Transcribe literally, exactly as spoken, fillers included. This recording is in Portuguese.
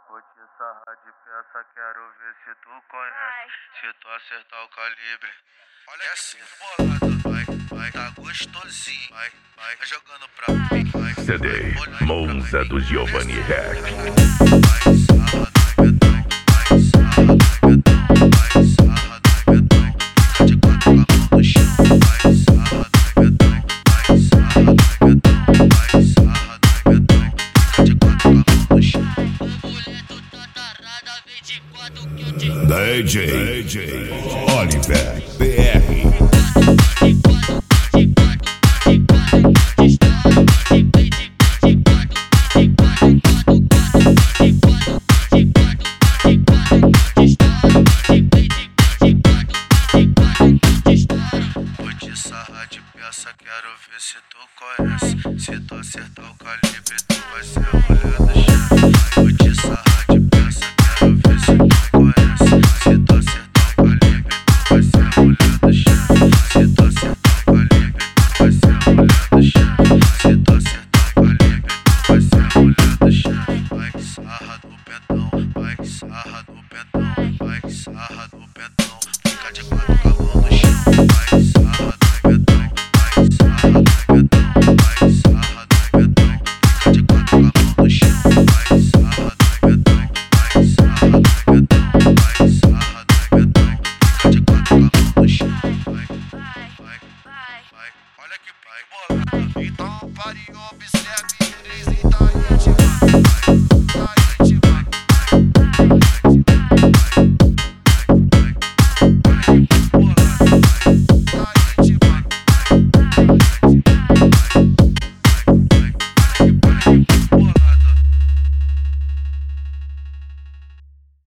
Vou te sarrar de peça, quero ver se tu conhece. Se tu acertar o calibre. Olha é assim, bolado, vai, vai, tá gostosinho. Vai, vai, vai jogando pra mim. Vai, C D Monza do Giovanni Hack. Vai, sarra, vai, vai, sarra, vai, vai, sarra, vai, vai, fica de quatro com a mão no chão. Vai, sarra, vai, vai, sarra, vai, sarra, vai, vai, fica de quatro com a mão no chão. D J, D J Oliver B R. Vou te sarrar de peça, quero ver se tu conhece.